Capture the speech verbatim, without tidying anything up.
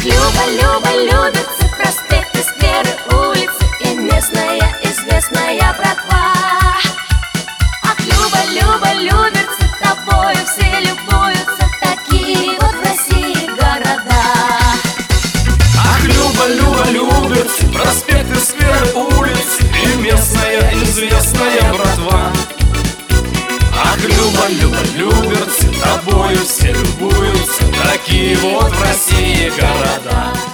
Люба, Люба, любится проспекты, скверы, улицы и местная известная братва. Ах, Люба, Люба, любится тобою, все любуются, такие вот в России города. Ах, Люба, Люба, любится проспекты, скверы, улицы и местная известная братва. Ах, Люба, Люба, любится тобою, все любуются, такие вот в России города.